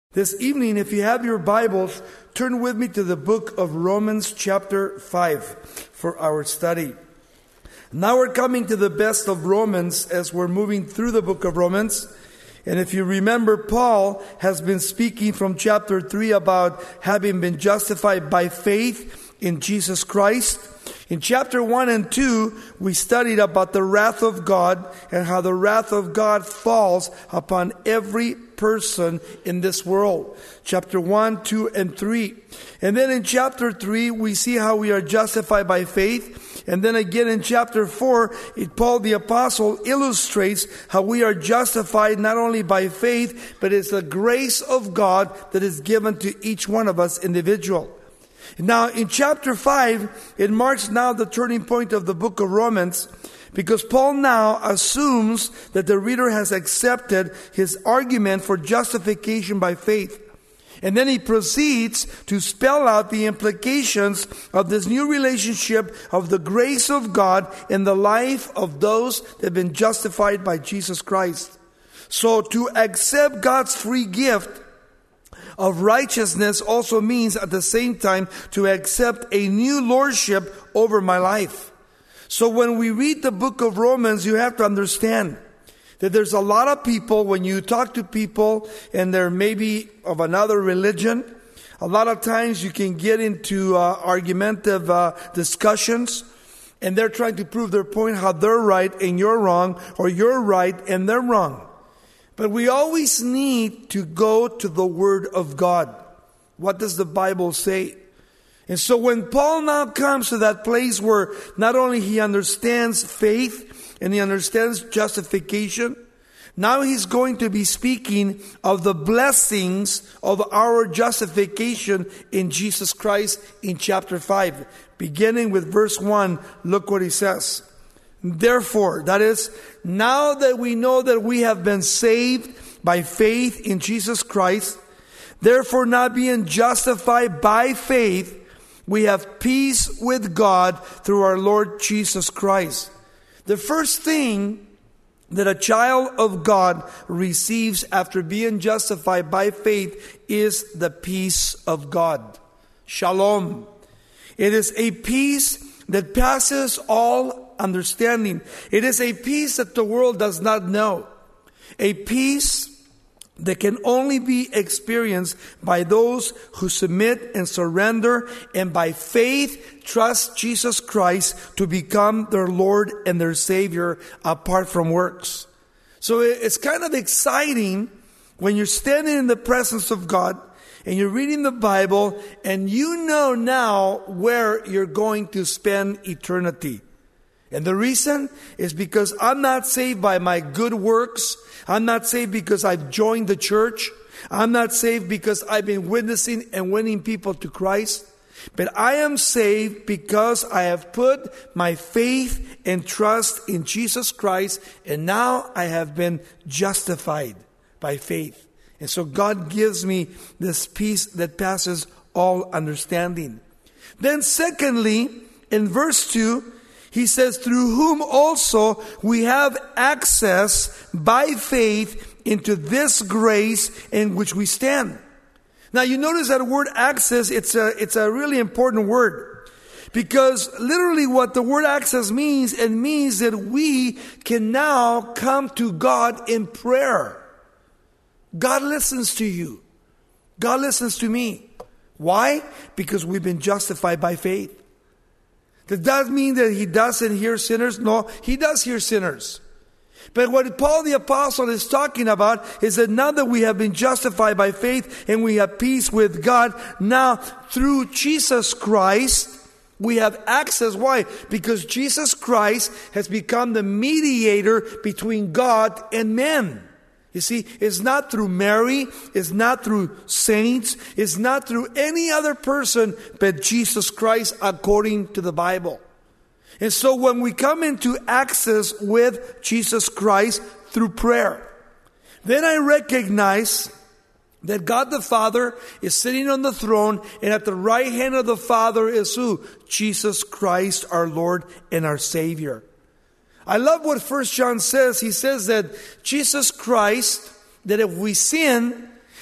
This evening, if you have your Bibles, turn with me to the book of Romans chapter 5 for our study. Now we're coming to the best of Romans as we're moving through the book of Romans. And if you remember, Paul has been speaking from chapter 3 about having been justified by faith in Jesus Christ. In chapter 1 and 2, we studied about the wrath of God and how the wrath of God falls upon every person in this world. Chapter 1, 2, and 3. And then in chapter 3, we see how we are justified by faith. And then again in chapter 4, Paul the Apostle illustrates how we are justified not only by faith, but it's the grace of God that is given to each one of us individually. Now, in chapter 5, it marks now the turning point of the book of Romans, because Paul now assumes that the reader has accepted his argument for justification by faith. And then he proceeds to spell out the implications of this new relationship of the grace of God in the life of those that have been justified by Jesus Christ. So to accept God's free gift of righteousness also means at the same time to accept a new lordship over my life. So when we read the book of Romans, you have to understand that there's a lot of people, when you talk to people and they're maybe of another religion, a lot of times you can get into argumentative discussions, and they're trying to prove their point, how they're right and you're wrong, or you're right and they're wrong. But we always need to go to the Word of God. What does the Bible say? And so when Paul now comes to that place where not only he understands faith and he understands justification, now he's going to be speaking of the blessings of our justification in Jesus Christ in chapter 5. Beginning with verse 1, look what he says. Therefore, that is, now that we know that we have been saved by faith in Jesus Christ, therefore not being justified by faith, we have peace with God through our Lord Jesus Christ. The first thing that a child of God receives after being justified by faith is the peace of God. Shalom. It is a peace that passes all understanding. It is a peace that the world does not know. A peace that can only be experienced by those who submit and surrender and by faith trust Jesus Christ to become their Lord and their Savior apart from works. So it's kind of exciting when you're standing in the presence of God and you're reading the Bible and you know now where you're going to spend eternity. And the reason is because I'm not saved by my good works. I'm not saved because I've joined the church. I'm not saved because I've been witnessing and winning people to Christ. But I am saved because I have put my faith and trust in Jesus Christ. And now I have been justified by faith. And so God gives me this peace that passes all understanding. Then secondly, in verse 2, he says, through whom also we have access by faith into this grace in which we stand. Now you notice that word access, it's a really important word. Because literally what the word access means, it means that we can now come to God in prayer. God listens to you. God listens to me. Why? Because we've been justified by faith. Does that mean that he doesn't hear sinners? No, he does hear sinners. But what Paul the Apostle is talking about is that now that we have been justified by faith and we have peace with God, now through Jesus Christ, we have access. Why? Because Jesus Christ has become the mediator between God and men. You see, it's not through Mary, it's not through saints, it's not through any other person but Jesus Christ according to the Bible. And so when we come into access with Jesus Christ through prayer, then I recognize that God the Father is sitting on the throne, and at the right hand of the Father is who? Jesus Christ, our Lord and our Savior. I love what 1 John says. He says that Jesus Christ, that if we sin,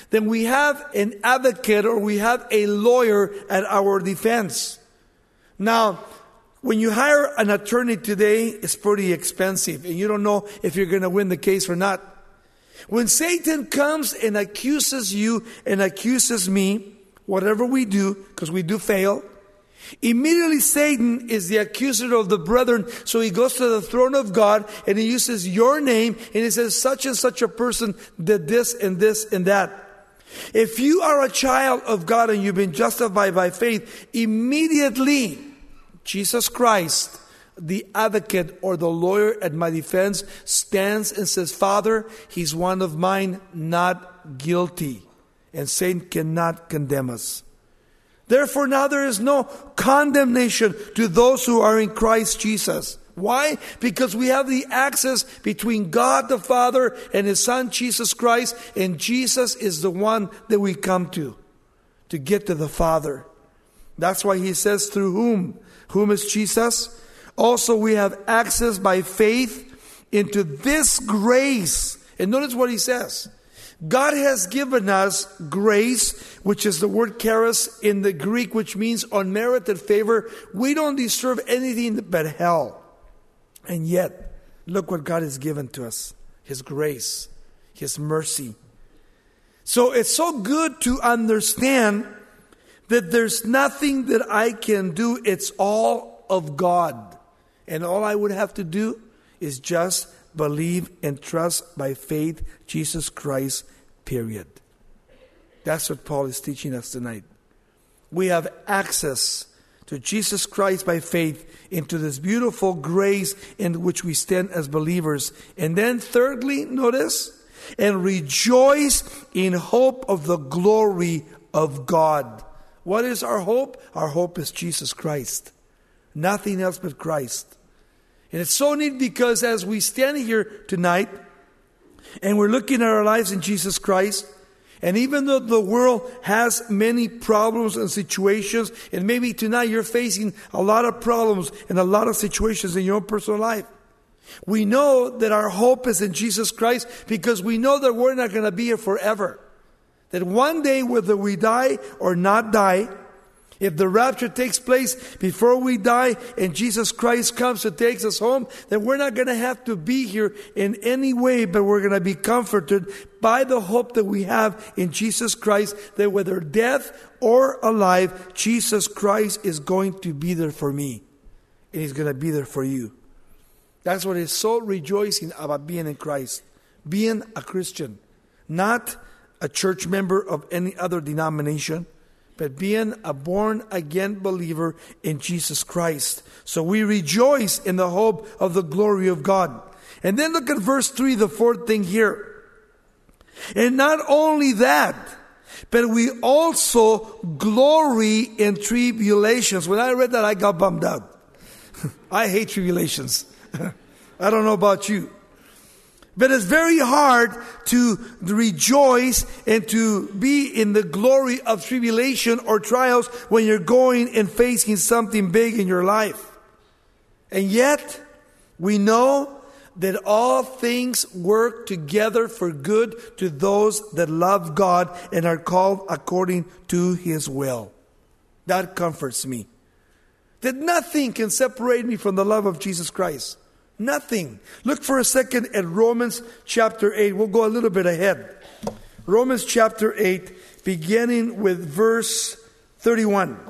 then we have an advocate or we have a lawyer at our defense. Now, when you hire an attorney today, it's pretty expensive, and you don't know if you're going to win the case or not. When Satan comes and accuses you and accuses me, whatever we do, because we do fail, immediately Satan is the accuser of the brethren. So he goes to the throne of God and he uses your name and he says, such and such a person did this and this and that. If you are a child of God and you've been justified by faith, immediately Jesus Christ, the advocate or the lawyer at my defense, stands and says, Father, he's one of mine, not guilty. And Satan cannot condemn us. Therefore now there is no condemnation to those who are in Christ Jesus. Why? Because we have the access between God the Father and His Son Jesus Christ, and Jesus is the one that we come to get to the Father. That's why He says, through whom? Whom is Jesus? Also we have access by faith into this grace. And notice what He says. God has given us grace, which is the word charis in the Greek, which means unmerited favor. We don't deserve anything but hell. And yet, look what God has given to us. His grace, His mercy. So it's so good to understand that there's nothing that I can do. It's all of God. And all I would have to do is just believe and trust by faith Jesus Christ, period. That's what Paul is teaching us tonight. We have access to Jesus Christ by faith into this beautiful grace in which we stand as believers. And then thirdly, notice, and rejoice in hope of the glory of God. What is our hope? Our hope is Jesus Christ. Nothing else but Christ. And it's so neat because as we stand here tonight and we're looking at our lives in Jesus Christ, and even though the world has many problems and situations, and maybe tonight you're facing a lot of problems and a lot of situations in your own personal life, we know that our hope is in Jesus Christ because we know that we're not going to be here forever. That one day, whether we die or not die, if the rapture takes place before we die and Jesus Christ comes to take us home, then we're not going to have to be here in any way, but we're going to be comforted by the hope that we have in Jesus Christ, that whether death or alive, Jesus Christ is going to be there for me. And He's going to be there for you. That's what is so rejoicing about being in Christ. Being a Christian. Not a church member of any other denomination, but being a born-again believer in Jesus Christ. So we rejoice in the hope of the glory of God. And then look at verse 3, the fourth thing here. And not only that, but we also glory in tribulations. When I read that, I got bummed out. I hate tribulations. I don't know about you. But it's very hard to rejoice and to be in the glory of tribulation or trials when you're going and facing something big in your life. And yet, we know that all things work together for good to those that love God and are called according to His will. That comforts me. That nothing can separate me from the love of Jesus Christ. Nothing. Look for a second at Romans chapter 8. We'll go a little bit ahead. Romans chapter 8, beginning with verse 31.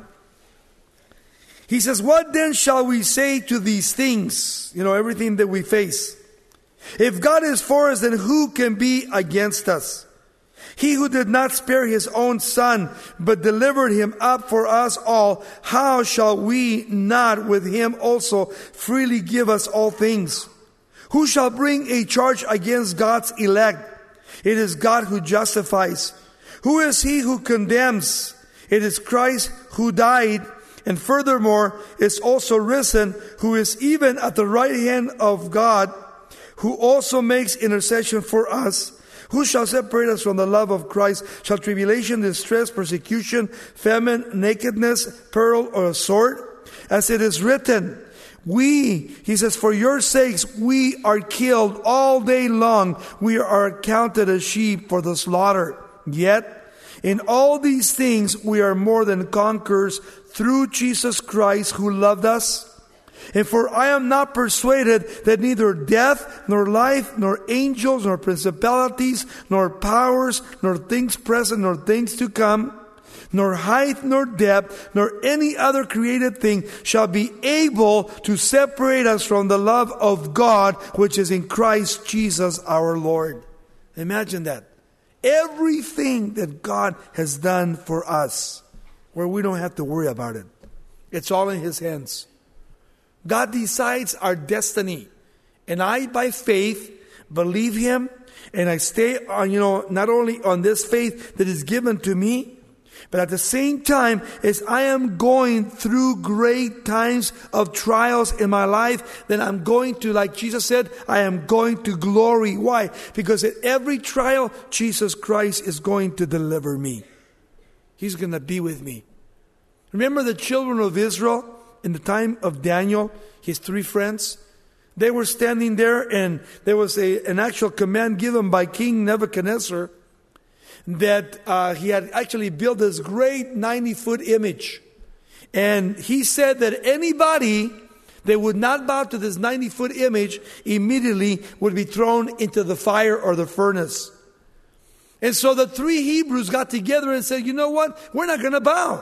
He says, what then shall we say to these things? You know, everything that we face. If God is for us, then who can be against us? He who did not spare His own Son, but delivered Him up for us all, how shall we not with Him also freely give us all things? Who shall bring a charge against God's elect? It is God who justifies. Who is he who condemns? It is Christ who died, and furthermore is also risen, who is even at the right hand of God, who also makes intercession for us. Who shall separate us from the love of Christ? Shall tribulation, distress, persecution, famine, nakedness, peril, or a sword? As it is written, he says, for your sakes we are killed all day long. We are accounted as sheep for the slaughter. Yet, in all these things we are more than conquerors through Jesus Christ who loved us. And for I am not persuaded that neither death, nor life, nor angels, nor principalities, nor powers, nor things present, nor things to come, nor height, nor depth, nor any other created thing shall be able to separate us from the love of God, which is in Christ Jesus our Lord. Imagine that. Everything that God has done for us, where we don't have to worry about it. It's all in His hands. God decides our destiny. And I, by faith, believe Him. And I stay on, not only on this faith that is given to me, but at the same time, as I am going through great times of trials in my life, then I'm going to, like Jesus said, I am going to glory. Why? Because at every trial, Jesus Christ is going to deliver me. He's going to be with me. Remember the children of Israel in the time of Daniel, his 3 friends? They were standing there, and there was an actual command given by King Nebuchadnezzar that he had actually built this great 90-foot image. And he said that anybody that would not bow to this 90-foot image immediately would be thrown into the fire or the furnace. And so the 3 Hebrews got together and said, you know what? We're not going to bow.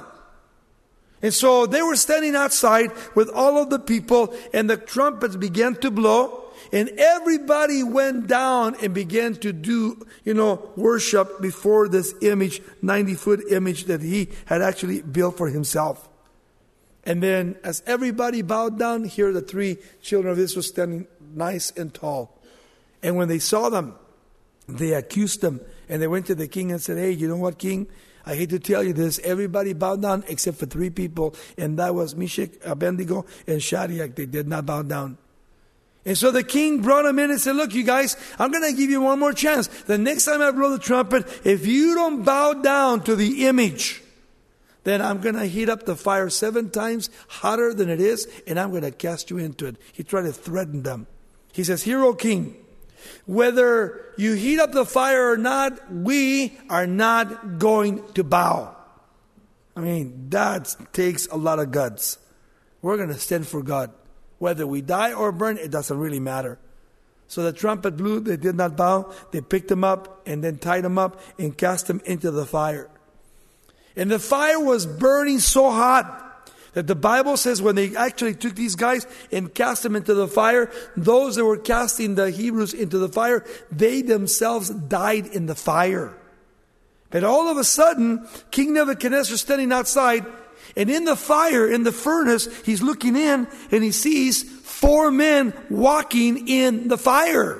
And so they were standing outside with all of the people, and the trumpets began to blow. And everybody went down and began to do, worship before this image, 90-foot image that he had actually built for himself. And then as everybody bowed down, here the 3 children of Israel standing nice and tall. And when they saw them, they accused them. And they went to the king and said, hey, you know what, king? I hate to tell you this. Everybody bowed down except for 3 people. And that was Meshach, Abednego, and Shadrach. They did not bow down. And so the king brought them in and said, look, you guys, I'm going to give you one more chance. The next time I blow the trumpet, if you don't bow down to the image, then I'm going to heat up the fire 7 times hotter than it is, and I'm going to cast you into it. He tried to threaten them. He says, hear, O king, whether you heat up the fire or not, we are not going to bow. I mean, that takes a lot of guts. We're going to stand for God. Whether we die or burn, it doesn't really matter. So the trumpet blew, they did not bow. They picked him up and then tied him up and cast him into the fire. And the fire was burning so hot that the Bible says when they actually took these guys and cast them into the fire, those that were casting the Hebrews into the fire, they themselves died in the fire. But all of a sudden, King Nebuchadnezzar standing outside, and in the fire, in the furnace, he's looking in and he sees 4 men walking in the fire.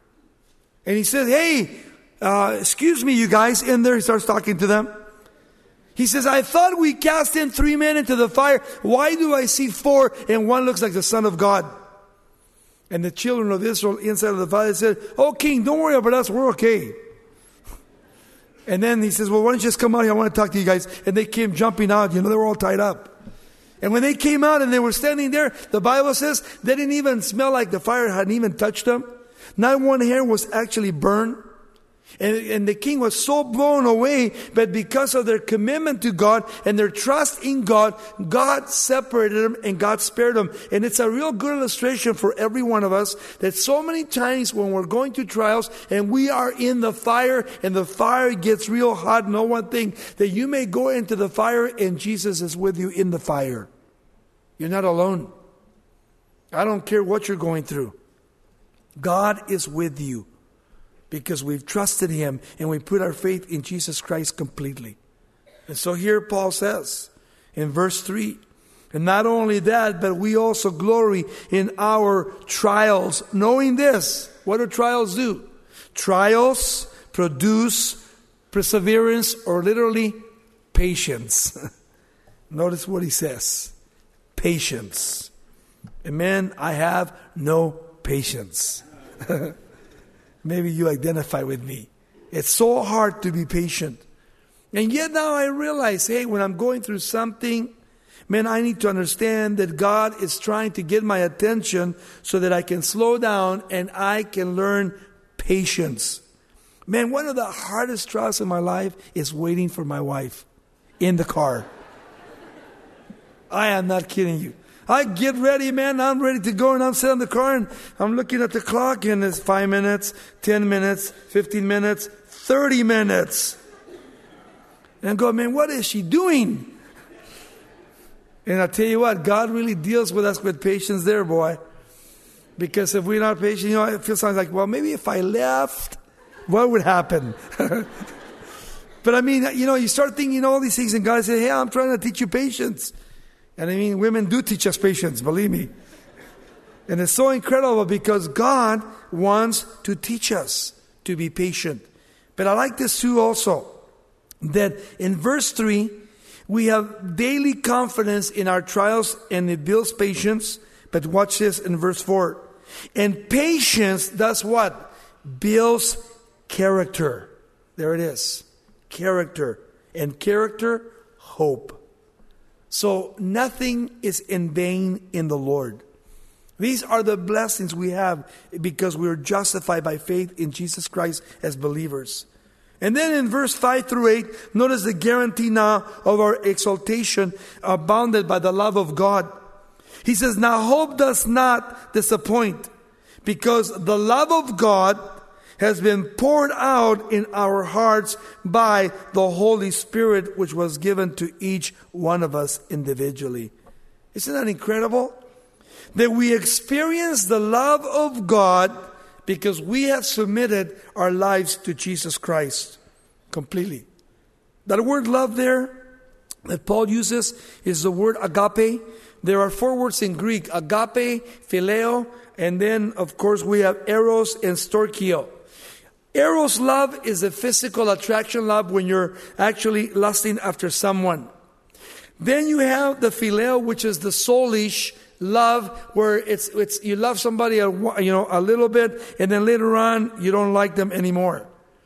And he says, hey, excuse me, you guys. In there, he starts talking to them. He says, I thought we cast in 3 men into the fire. Why do I see 4 and one looks like the Son of God? And the children of Israel inside of the fire said, oh, king, don't worry about us. We're okay. And then he says, well, why don't you just come out here? I want to talk to you guys. And they came jumping out. They were all tied up. And when they came out and they were standing there, the Bible says they didn't even smell like the fire hadn't even touched them. Not one hair was actually burned. And the king was so blown away, but because of their commitment to God and their trust in God, God separated them and God spared them. And it's a real good illustration for every one of us that so many times when we're going through trials and we are in the fire and the fire gets real hot, know one thing, that you may go into the fire and Jesus is with you in the fire. You're not alone. I don't care what you're going through. God is with you. Because we've trusted Him and we put our faith in Jesus Christ completely. And so here Paul says in verse 3, and not only that, but we also glory in our trials. Knowing this, what do trials do? Trials produce perseverance, or literally patience. Notice what he says. Patience. Amen. I have no patience. Maybe you identify with me. It's so hard to be patient. And yet now I realize, hey, when I'm going through something, man, I need to understand that God is trying to get my attention so that I can slow down and I can learn patience. Man, one of the hardest trials in my life is waiting for my wife in the car. I am not kidding you. I get ready, man. I'm ready to go, and I'm sitting in the car, and I'm looking at the clock, and it's 5 minutes, 10 minutes, 15 minutes, 30 minutes. And I go, man, what is she doing? And I tell you what, God really deals with us with patience there, boy. Because if we're not patient, it feels like, well, maybe if I left, what would happen? But I mean, you start thinking all these things, and God says, hey, I'm trying to teach you patience. And I mean, women do teach us patience, believe me. And it's so incredible because God wants to teach us to be patient. But I like this too also, that in verse 3, we have daily confidence in our trials and it builds patience. But watch this in verse 4. And patience does what? Builds character. There it is. Character. And character, hope. So nothing is in vain in the Lord. These are the blessings we have because we are justified by faith in Jesus Christ as believers. And then in verse 5 through 8, notice the guarantee now of our exaltation abounded by the love of God. He says, now hope does not disappoint because the love of God has been poured out in our hearts by the Holy Spirit, which was given to each one of us individually. Isn't that incredible? That we experience the love of God because we have submitted our lives to Jesus Christ completely. That word love there that Paul uses is the word agape. There are 4 words in Greek: agape, phileo, and then of course we have eros and storchio. Eros love is a physical attraction love when you're actually lusting after someone. Then you have the phileo, which is the soulish love, where it's you love somebody a little bit, and then later on you don't like them anymore.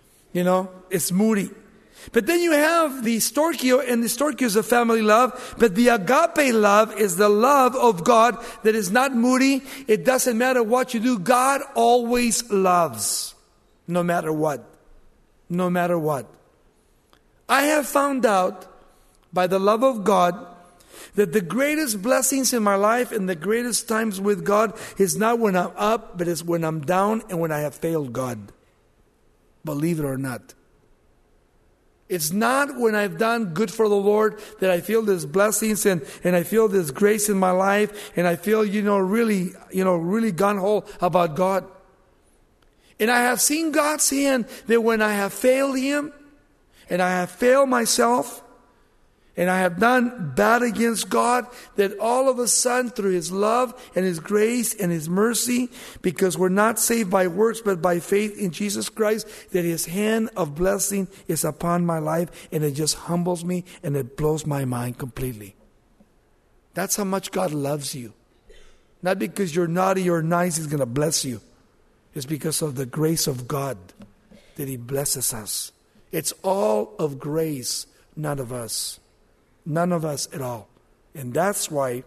It's moody. But then you have the storchio, and the storchio is a family love. But the agape love is the love of God that is not moody. It doesn't matter what you do. God always loves. No matter what. No matter what. I have found out by the love of God that the greatest blessings in my life and the greatest times with God is not when I'm up, but it's when I'm down and when I have failed God. Believe it or not. It's not when I've done good for the Lord that I feel these blessings and I feel this grace in my life and I feel, really gung-ho about God. And I have seen God's hand that when I have failed Him and I have failed myself and I have done bad against God, that all of a sudden through His love and His grace and His mercy, because we're not saved by works but by faith in Jesus Christ, that His hand of blessing is upon my life and it just humbles me and it blows my mind completely. That's how much God loves you. Not because you're naughty or nice He's going to bless you. It's because of the grace of God that He blesses us. It's all of grace, none of us. None of us at all. And that's why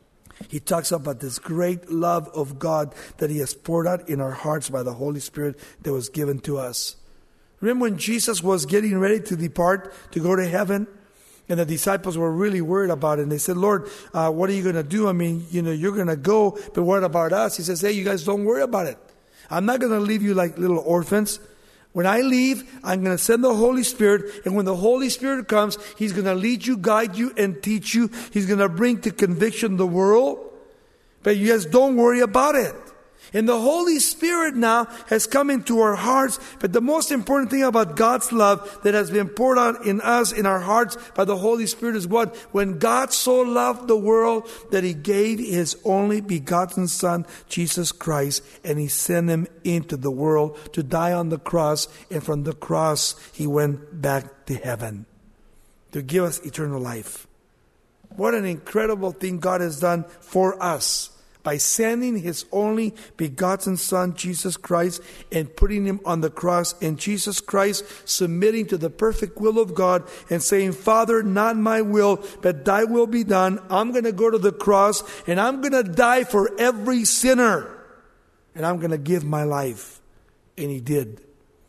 He talks about this great love of God that He has poured out in our hearts by the Holy Spirit that was given to us. Remember when Jesus was getting ready to depart to go to heaven? And the disciples were really worried about it. And they said, Lord, what are you going to do? I mean, you're going to go, but what about us? He says, hey, you guys don't worry about it. I'm not going to leave you like little orphans. When I leave, I'm going to send the Holy Spirit. And when the Holy Spirit comes, He's going to lead you, guide you, and teach you. He's going to bring to conviction the world. But you guys don't worry about it. And the Holy Spirit now has come into our hearts. But the most important thing about God's love that has been poured out in us, in our hearts by the Holy Spirit is what? When God so loved the world that He gave His only begotten Son, Jesus Christ, and He sent Him into the world to die on the cross. And from the cross, He went back to heaven to give us eternal life. What an incredible thing God has done for us. By sending His only begotten Son, Jesus Christ, and putting Him on the cross, and Jesus Christ submitting to the perfect will of God and saying, Father, not my will, but Thy will be done. I'm going to go to the cross and I'm going to die for every sinner. And I'm going to give my life. And He did.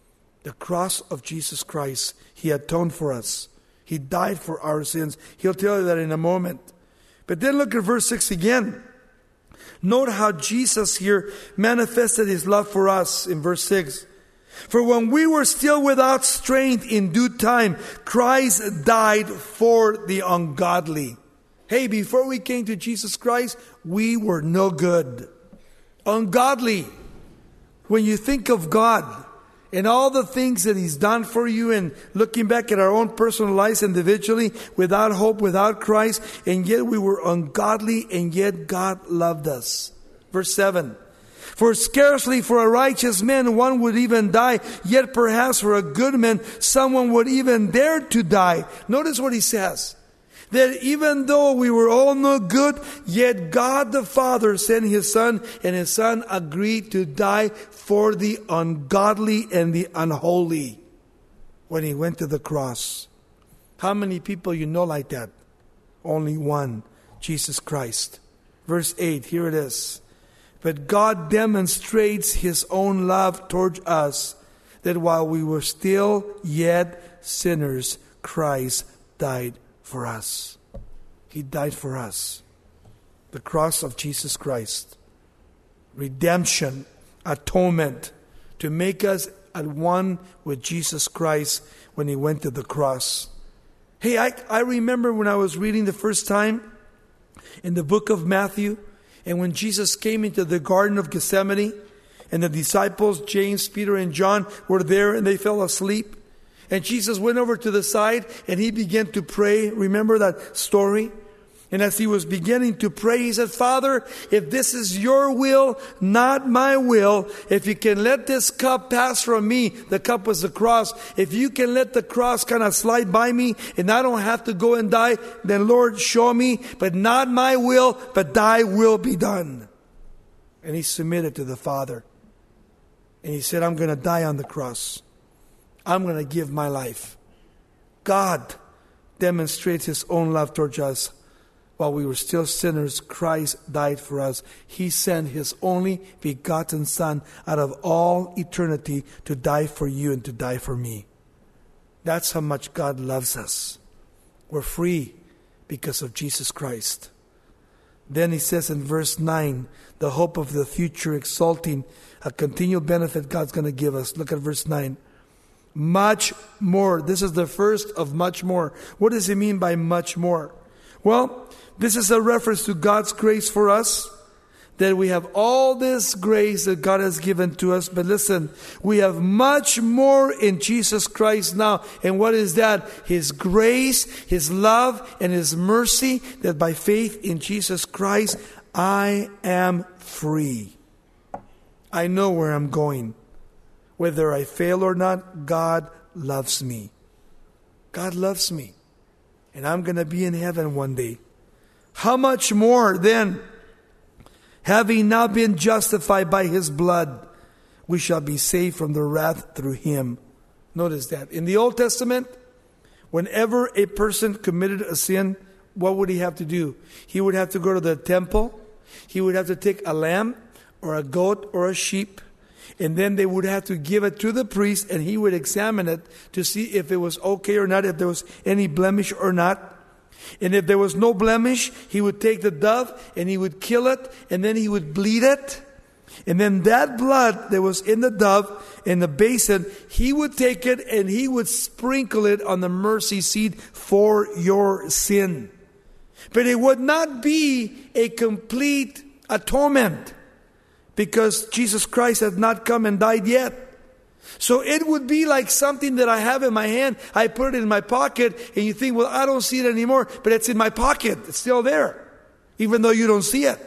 The cross of Jesus Christ. He atoned for us. He died for our sins. He'll tell you that in a moment. But then look at verse 6 again. Note how Jesus here manifested His love for us in verse 6. For when we were still without strength, in due time, Christ died for the ungodly. Hey, before we came to Jesus Christ, we were no good. Ungodly. When you think of God and all the things that He's done for you, and looking back at our own personal lives individually, without hope, without Christ, and yet we were ungodly, and yet God loved us. Verse 7. For scarcely for a righteous man one would even die, yet perhaps for a good man someone would even dare to die. Notice what he says. That even though we were all no good, yet God the Father sent His Son, and His Son agreed to die for the ungodly and the unholy when He went to the cross. How many people you know like that? Only one, Jesus Christ. Verse 8, here it is. But God demonstrates His own love towards us, that while we were still yet sinners, Christ died for us. He died for us. The cross of Jesus Christ. Redemption, atonement, to make us at one with Jesus Christ when He went to the cross. Hey, I remember when I was reading the first time in the book of Matthew, and when Jesus came into the Garden of Gethsemane, and the disciples, James, Peter, and John, were there, and they fell asleep. And Jesus went over to the side, and He began to pray. Remember that story? And as He was beginning to pray, He said, Father, if this is Your will, not my will, if You can let this cup pass from me, the cup was the cross, if You can let the cross kind of slide by me, and I don't have to go and die, then Lord, show me, but not my will, but Thy will be done. And He submitted to the Father. And He said, I'm going to die on the cross. I'm going to give my life. God demonstrates His own love towards us. While we were still sinners, Christ died for us. He sent His only begotten Son out of all eternity to die for you and to die for me. That's how much God loves us. We're free because of Jesus Christ. Then He says in verse 9, the hope of the future, exalting a continual benefit God's going to give us. Look at verse 9. Much more. This is the first of much more. What does He mean by much more? Well, this is a reference to God's grace for us, that we have all this grace that God has given to us. But listen, we have much more in Jesus Christ now. And what is that? His grace, His love, and His mercy, that by faith in Jesus Christ, I am free. I know where I'm going. Whether I fail or not, God loves me. God loves me. And I'm going to be in heaven one day. How much more then, having now been justified by His blood, we shall be saved from the wrath through Him. Notice that. In the Old Testament, whenever a person committed a sin, what would he have to do? He would have to go to the temple. He would have to take a lamb or a goat or a sheep. And then they would have to give it to the priest, and he would examine it to see if it was okay or not, if there was any blemish or not. And if there was no blemish, he would take the dove and he would kill it, and then he would bleed it. And then that blood that was in the dove, in the basin, he would take it and he would sprinkle it on the mercy seat for your sin. But it would not be a complete atonement, because Jesus Christ had not come and died yet. So it would be like something that I have in my hand. I put it in my pocket, and you think, well, I don't see it anymore, but it's in my pocket. It's still there, even though you don't see it.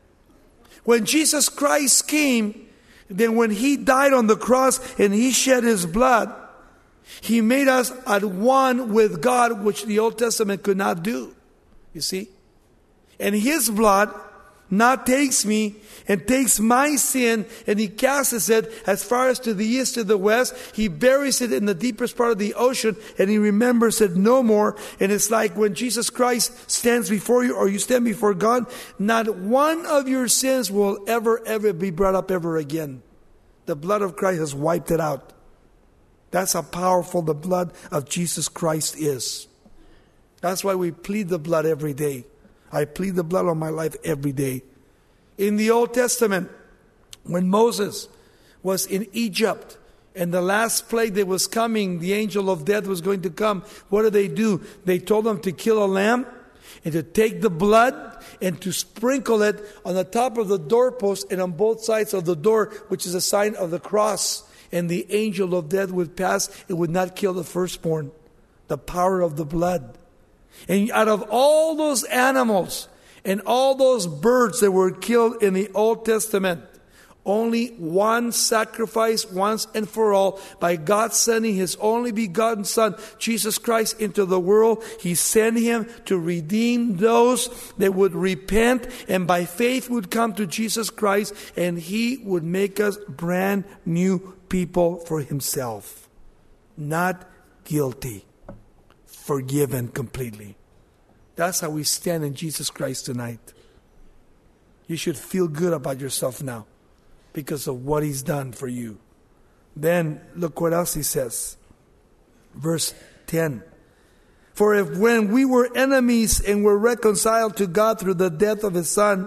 When Jesus Christ came, then when He died on the cross and He shed His blood, He made us at one with God, which the Old Testament could not do. You see? And His blood now takes me and takes my sin, and He casts it as far as to the east to the west. He buries it in the deepest part of the ocean, and He remembers it no more. And it's like when Jesus Christ stands before you, or you stand before God, not one of your sins will ever be brought up ever again. The blood of Christ has wiped it out. That's how powerful the blood of Jesus Christ is. That's why we plead the blood every day. I plead the blood on my life every day. In the Old Testament, when Moses was in Egypt, and the last plague that was coming, the angel of death was going to come, what did they do? They told them to kill a lamb and to take the blood and to sprinkle it on the top of the doorpost and on both sides of the door, which is a sign of the cross. And the angel of death would pass. It would not kill the firstborn. The power of the blood. And out of all those animals and all those birds that were killed in the Old Testament, only one sacrifice once and for all, by God sending His only begotten Son, Jesus Christ, into the world. He sent Him to redeem those that would repent and by faith would come to Jesus Christ, and He would make us brand new people for Himself. Not guilty. Forgiven completely. That's how we stand in Jesus Christ tonight. You should feel good about yourself now, because of what He's done for you. Then look what else He says. Verse 10. For if when we were enemies and were reconciled to God through the death of His Son,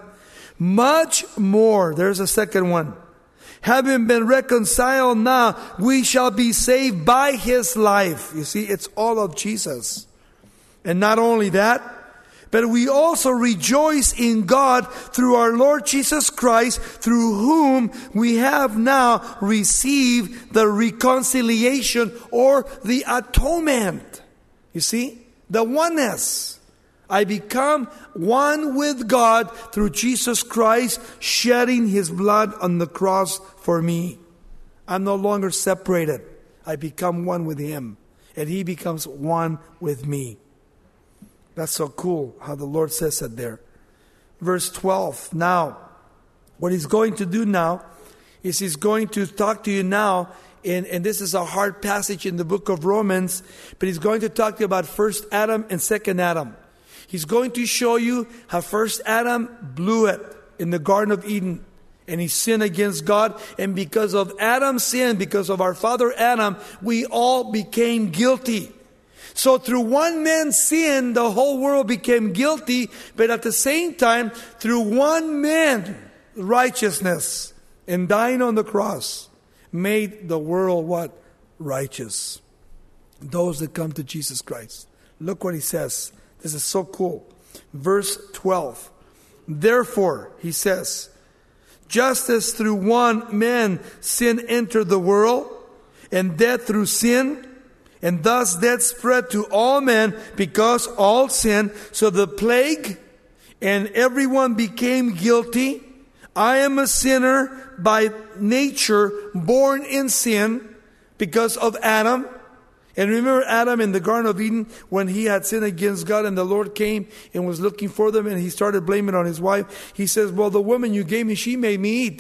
much more, there's a second one, having been reconciled now, we shall be saved by His life. You see, it's all of Jesus. And not only that, but we also rejoice in God through our Lord Jesus Christ, through whom we have now received the reconciliation or the atonement. You see, the oneness. I become one with God through Jesus Christ shedding His blood on the cross for me. I'm no longer separated. I become one with Him, and He becomes one with me. That's so cool how the Lord says it there. Verse 12. Now, what He's going to do now is He's going to talk to you now, and this is a hard passage in the book of Romans, but He's going to talk to you about first Adam and second Adam. He's going to show you how first Adam blew it in the Garden of Eden. And he sinned against God. And because of Adam's sin, because of our father Adam, we all became guilty. So through one man's sin, the whole world became guilty. But at the same time, through one man's righteousness and dying on the cross, made the world what? Righteous. Those that come to Jesus Christ. Look what he says. This is so cool. Verse 12. Therefore, he says, just as through one man sin entered the world, and death through sin, and thus death spread to all men because all sinned, so the plague and everyone became guilty. I am a sinner by nature, born in sin because of Adam. And remember Adam in the Garden of Eden when he had sinned against God, and the Lord came and was looking for them, and he started blaming on his wife. He says, well, the woman you gave me, she made me eat.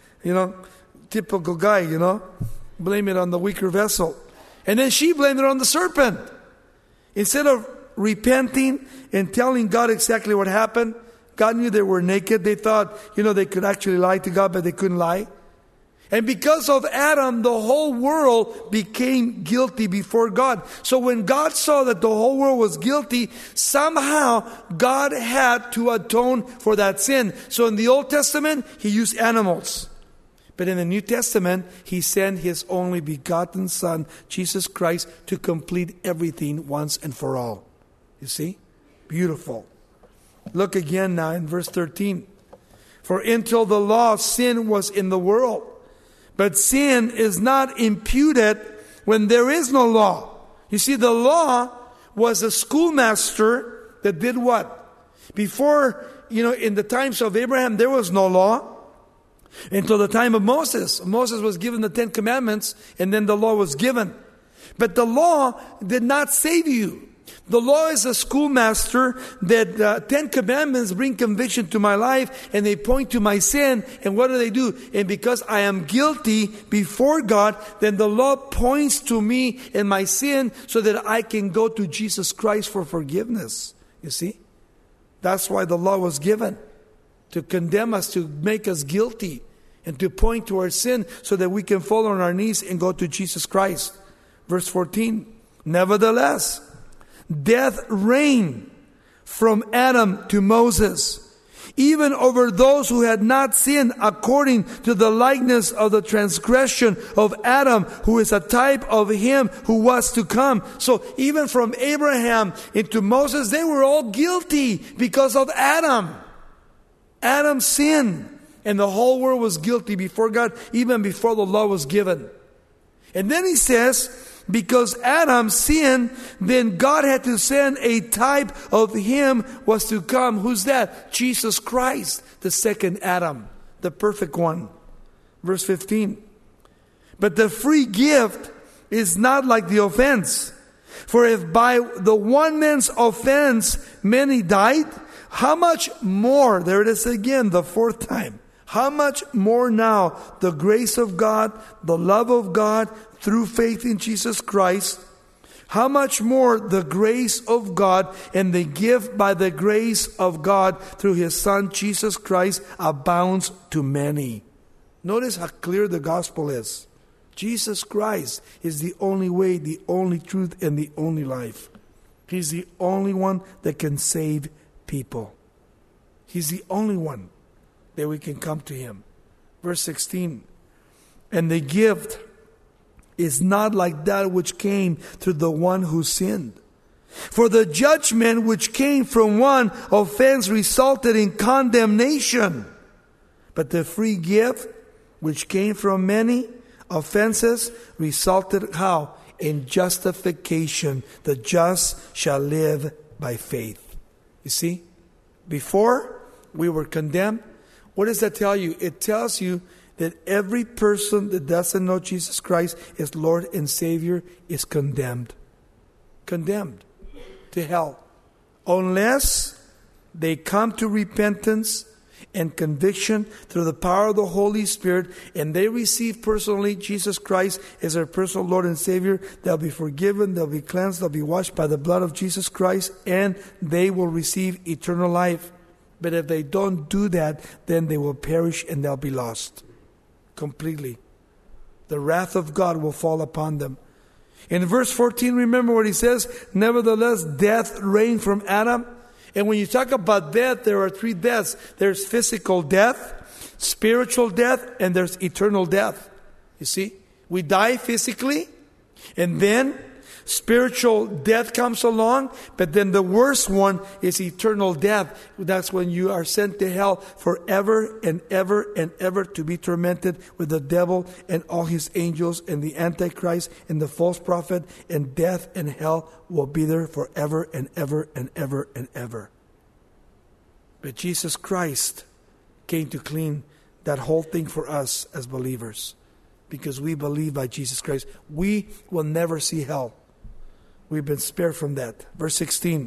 Typical guy, blame it on the weaker vessel. And then she blamed it on the serpent. Instead of repenting and telling God exactly what happened, God knew they were naked. They thought, they could actually lie to God, but they couldn't lie. And because of Adam, the whole world became guilty before God. So when God saw that the whole world was guilty, somehow God had to atone for that sin. So in the Old Testament, He used animals. But in the New Testament, He sent His only begotten Son, Jesus Christ, to complete everything once and for all. You see? Beautiful. Look again now in verse 13. For until the law, sin was in the world. But sin is not imputed when there is no law. You see, the law was a schoolmaster that did what? Before, in the times of Abraham, there was no law. Until the time of Moses. Moses was given the 10 Commandments, and then the law was given. But the law did not save you. The law is a schoolmaster that 10 commandments bring conviction to my life, and they point to my sin. And what do? And because I am guilty before God, then the law points to me and my sin so that I can go to Jesus Christ for forgiveness. You see? That's why the law was given. To condemn us, to make us guilty, and to point to our sin so that we can fall on our knees and go to Jesus Christ. Verse 14. Nevertheless, death reigned from Adam to Moses, even over those who had not sinned, according to the likeness of the transgression of Adam, who is a type of him who was to come. So even from Abraham into Moses, they were all guilty because of Adam. Adam's sin. And the whole world was guilty before God, even before the law was given. And then he says, because Adam sinned, then God had to send a type of him was to come. Who's that? Jesus Christ, the second Adam, the perfect one. Verse 15. But the free gift is not like the offense. For if by the one man's offense many died, how much more, there it is again, the fourth time, how much more now the grace of God, the love of God, through faith in Jesus Christ, how much more the grace of God and the gift by the grace of God through His Son Jesus Christ abounds to many. Notice how clear the gospel is. Jesus Christ is the only way, the only truth, and the only life. He's the only one that can save people. He's the only one that we can come to Him. Verse 16. And the gift is not like that which came through the one who sinned. For the judgment which came from one offense resulted in condemnation. But the free gift which came from many offenses resulted how? In justification. The just shall live by faith. You see? Before we were condemned. What does that tell you? It tells you that every person that doesn't know Jesus Christ as Lord and Savior is condemned. Condemned to hell. Unless they come to repentance and conviction through the power of the Holy Spirit and they receive personally Jesus Christ as their personal Lord and Savior, they'll be forgiven, they'll be cleansed, they'll be washed by the blood of Jesus Christ, and they will receive eternal life. But if they don't do that, then they will perish and they'll be lost. Completely. The wrath of God will fall upon them. In verse 14, remember what he says? Nevertheless, death reigned from Adam. And when you talk about death, there are three deaths. There's physical death, spiritual death, and there's eternal death. You see? We die physically, and then spiritual death comes along, but then the worst one is eternal death. That's when you are sent to hell forever and ever and ever to be tormented with the devil and all his angels and the Antichrist and the false prophet, and death and hell will be there forever and ever and ever and ever. But Jesus Christ came to clean that whole thing for us as believers, because we believe by Jesus Christ. We will never see hell. We've been spared from that. Verse 16.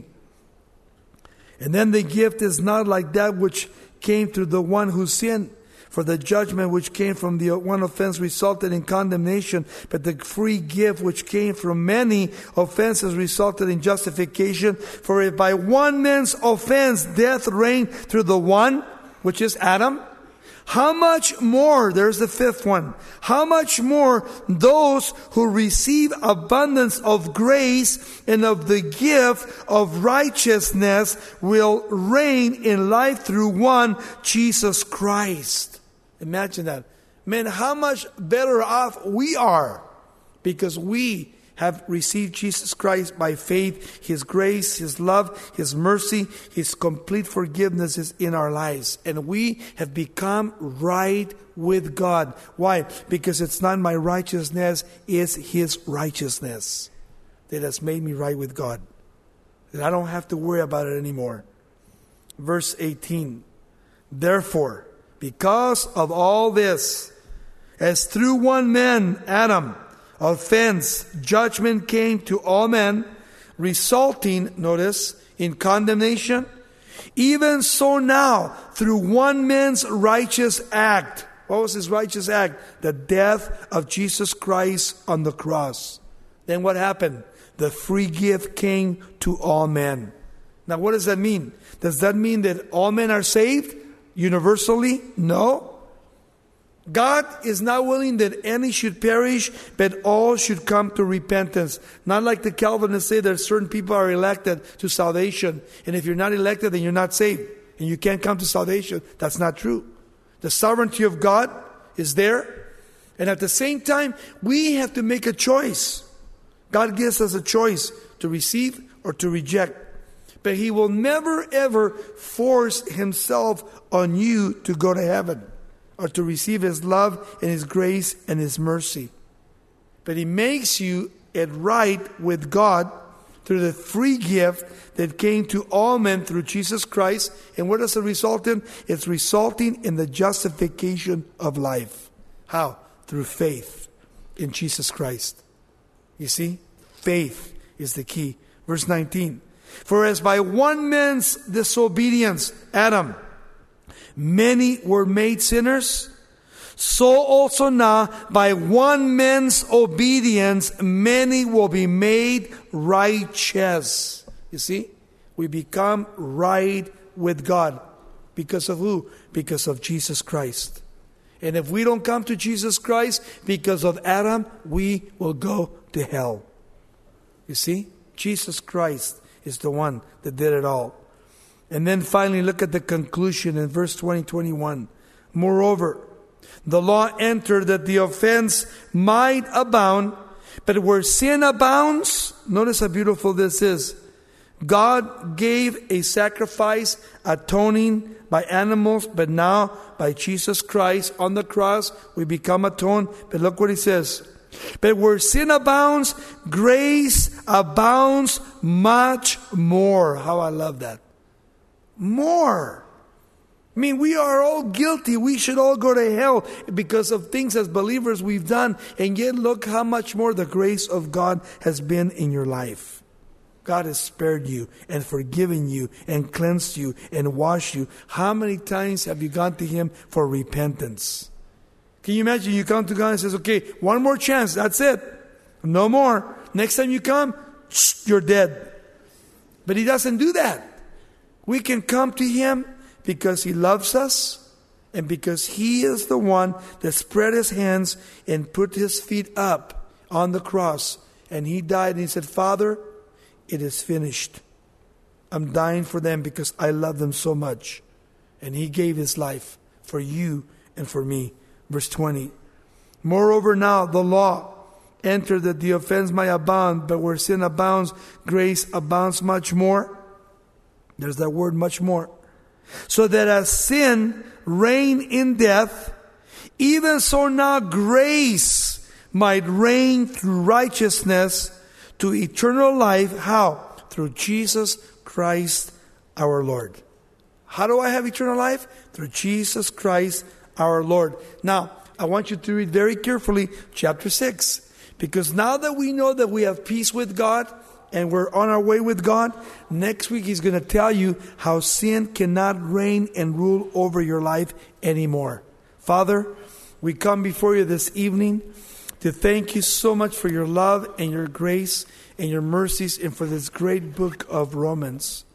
And then the gift is not like that which came through the one who sinned. For the judgment which came from the one offense resulted in condemnation, but the free gift which came from many offenses resulted in justification. For if by one man's offense death reigned through the one, which is Adam, how much more, there's the fifth one, how much more those who receive abundance of grace and of the gift of righteousness will reign in life through one, Jesus Christ. Imagine that. Man, how much better off we are because we have received Jesus Christ by faith. His grace, His love, His mercy, His complete forgiveness is in our lives. And we have become right with God. Why? Because it's not my righteousness, it's His righteousness that has made me right with God. That I don't have to worry about it anymore. Verse 18. Therefore, because of all this, as through one man, Adam, offense, judgment came to all men, resulting, notice, in condemnation. Even so now, through one man's righteous act. What was his righteous act? The death of Jesus Christ on the cross. Then what happened? The free gift came to all men. Now what does that mean? Does that mean that all men are saved universally? No. God is not willing that any should perish, but all should come to repentance. Not like the Calvinists say that certain people are elected to salvation. And if you're not elected, then you're not saved. And you can't come to salvation. That's not true. The sovereignty of God is there. And at the same time, we have to make a choice. God gives us a choice to receive or to reject. But He will never ever force Himself on you to go to heaven or to receive His love and His grace and His mercy. But He makes you it right with God through the free gift that came to all men through Jesus Christ. And what does it result in? It's resulting in the justification of life. How? Through faith in Jesus Christ. You see? Faith is the key. Verse 19. For as by one man's disobedience, Adam, many were made sinners, so also now by one man's obedience, many will be made righteous. You see? We become right with God. Because of who? Because of Jesus Christ. And if we don't come to Jesus Christ because of Adam, we will go to hell. You see? Jesus Christ is the one that did it all. And then finally, look at the conclusion in verse 20-21. Moreover, the law entered that the offense might abound, but where sin abounds, notice how beautiful this is. God gave a sacrifice atoning by animals, but now by Jesus Christ on the cross, we become atoned. But look what He says. But where sin abounds, grace abounds much more. How I love that. More. I mean, we are all guilty. We should all go to hell because of things as believers we've done. And yet look how much more the grace of God has been in your life. God has spared you and forgiven you and cleansed you and washed you. How many times have you gone to Him for repentance? Can you imagine you come to God and says, okay, one more chance, that's it. No more. Next time you come, you're dead. But He doesn't do that. We can come to Him because He loves us and because He is the one that spread His hands and put His feet up on the cross. And He died and He said, Father, it is finished. I'm dying for them because I love them so much. And He gave His life for you and for me. Verse 20. Moreover now the law entered that the offense might abound, but where sin abounds, grace abounds much more. There's that word, much more. So that as sin reigned in death, even so now grace might reign through righteousness to eternal life. How? Through Jesus Christ our Lord. How do I have eternal life? Through Jesus Christ our Lord. Now, I want you to read very carefully chapter 6. Because now that we know that we have peace with God and we're on our way with God, next week He's going to tell you how sin cannot reign and rule over your life anymore. Father, we come before You this evening to thank You so much for Your love and Your grace and Your mercies and for this great book of Romans.